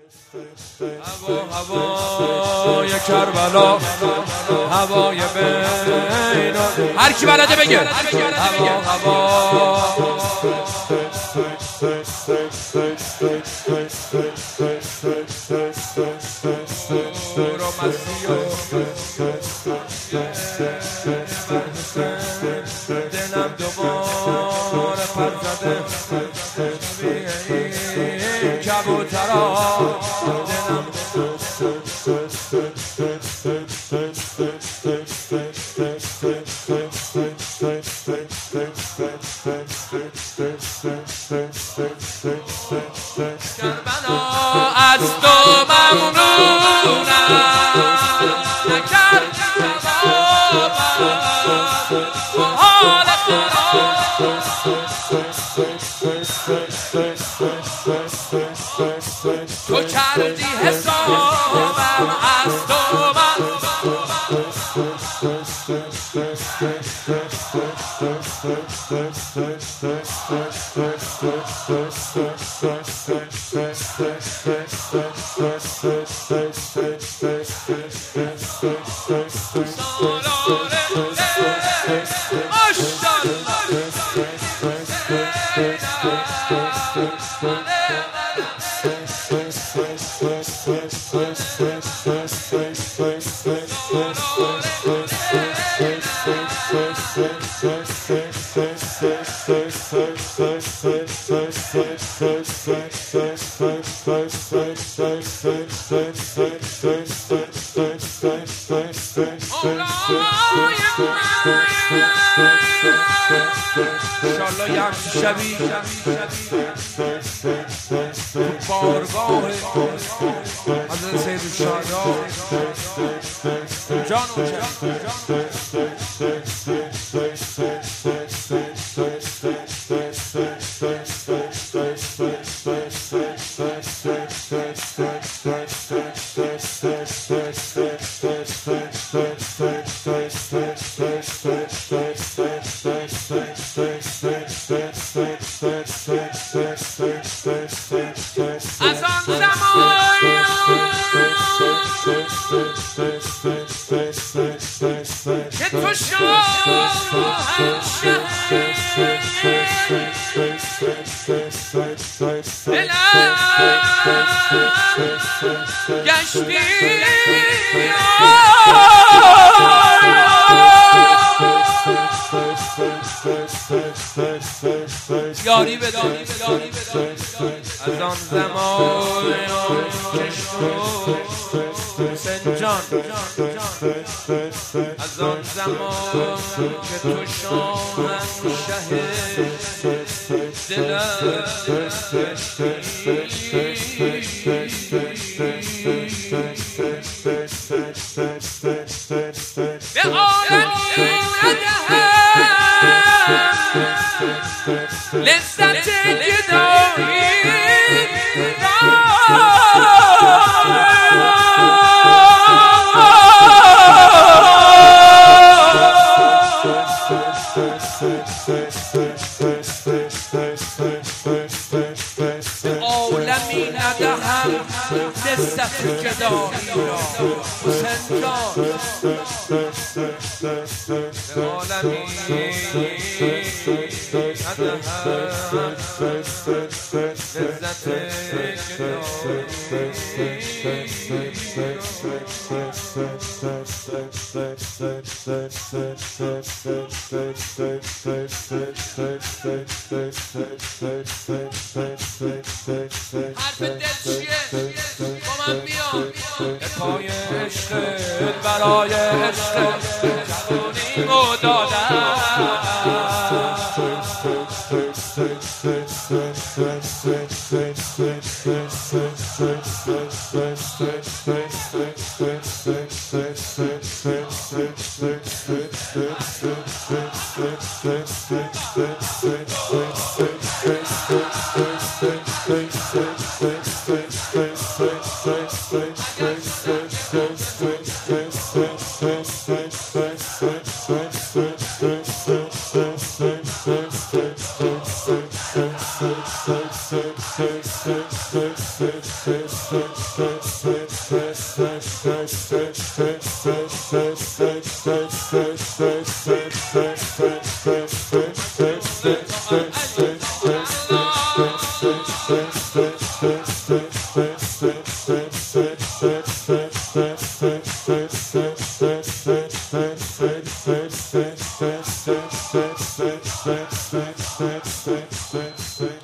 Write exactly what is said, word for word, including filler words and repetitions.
هوای کربلا، هوای بینا، هر کی بلده بگه هوا هوا. دلم دوباره پر زده این کبوترها، دلم کربلا از تو ممنونم، نکرد جوابم حال خراب. تو کردی حسابم از تو من انشالله یه همچی شبی تو بارگاه حضرت سید الشهدا جان و از آن زمان که تو شاهنشه دلم گشتی یاری بده از آن زمان که شد سنجان، از آن زمان که تو شاهنشه دلم به عالمی لذت گدایی عالمی ندهم لذت گدایی را حسین جان، عالمی ندهم لذت حرف دل چیه با من بیان به پای عشق برای عشق جوانیمو دادم. Hey, Thank you.